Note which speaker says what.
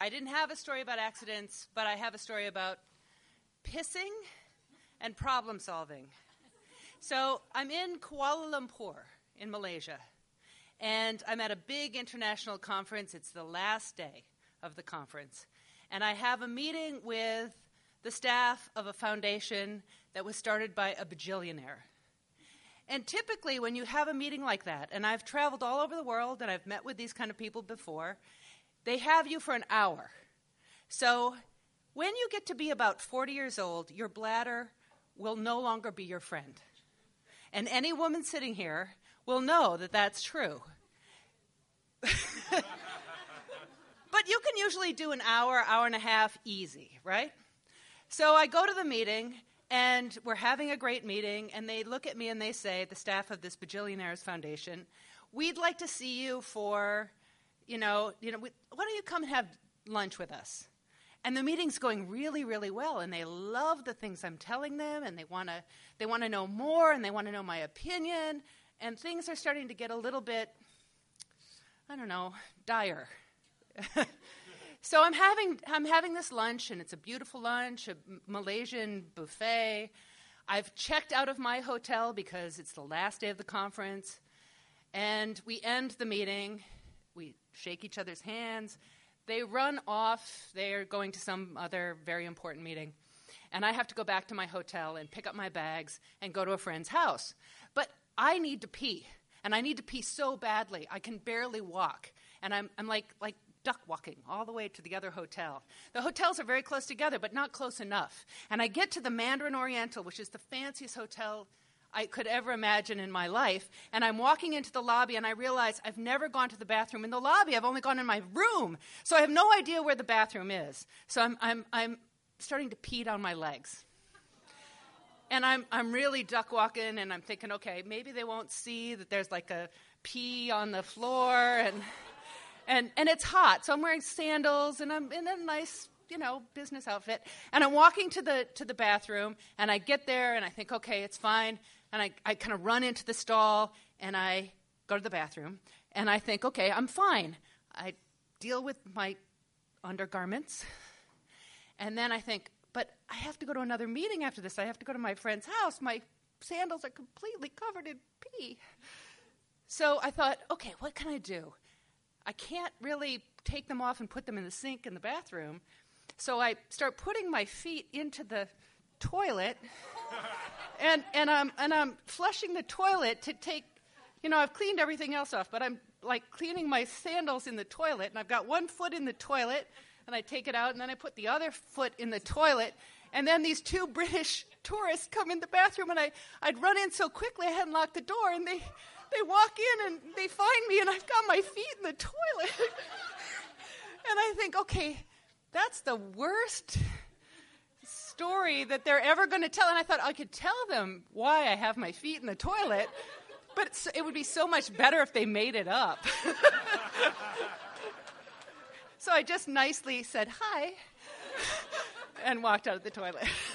Speaker 1: I didn't have a story about accidents, but I have a story about pissing and problem solving. So I'm in Kuala Lumpur in Malaysia, and I'm at a big international conference. It's the last day of the conference. And I have a meeting with the staff of a foundation that was started by a bajillionaire. And typically when you have a meeting like that, and I've traveled all over the world and I've met with these kind of people before, they have you for an hour. So when you get to be about 40 years old, your bladder will no longer be your friend. And any woman sitting here will know that that's true. But you can usually do an hour, hour and a half easy, right? So I go to the meeting, and we're having a great meeting, and they look at me and they say, the staff of this bajillionaire's foundation, we'd like to see you for, why don't you come and have lunch with us? And the meeting's going really, really well, and they love the things I'm telling them, and they want to know more, and they want to know my opinion, and things are starting to get a little bit, dire. So I'm having this lunch, and it's a beautiful lunch, a Malaysian buffet. I've checked out of my hotel because it's the last day of the conference, and we end the meeting. We shake each other's hands. They run off. They're going to some other very important meeting. And I have to go back to my hotel and pick up my bags and go to a friend's house. But I need to pee, and I need to pee so badly. I can barely walk. And I'm like duck walking all the way to the other hotel. The hotels are very close together, but not close enough. And I get to the Mandarin Oriental, which is the fanciest hotel I could ever imagine in my life, and I'm walking into the lobby, and I realize I've never gone to the bathroom in the lobby. I've only gone in my room, so I have no idea where the bathroom is. So I'm starting to pee down my legs, and I'm really duck walking, and I'm thinking, okay, maybe they won't see that there's like a pee on the floor, and it's hot, so I'm wearing sandals, and I'm in a nice business outfit, and I'm walking to the bathroom, and I get there, and I think, okay, it's fine. And I kind of run into the stall, and I go to the bathroom, and I think, okay, I'm fine. I deal with my undergarments, and then I think, but I have to go to another meeting after this. I have to go to my friend's house. My sandals are completely covered in pee. So I thought, okay, what can I do? I can't really take them off and put them in the sink in the bathroom. So I start putting my feet into the toilet, and I'm flushing the toilet to take, I've cleaned everything else off, but I'm like cleaning my sandals in the toilet, and I've got one foot in the toilet, and I take it out, and then I put the other foot in the toilet, and then these two British tourists come in the bathroom, and I'd run in so quickly I hadn't locked the door, and they walk in, and they find me, and I've got my feet in the toilet. And I think, okay, that's the worst story that they're ever going to tell. And I thought I could tell them why I have my feet in the toilet, but it would be so much better if they made it up. So I just nicely said hi and walked out of the toilet.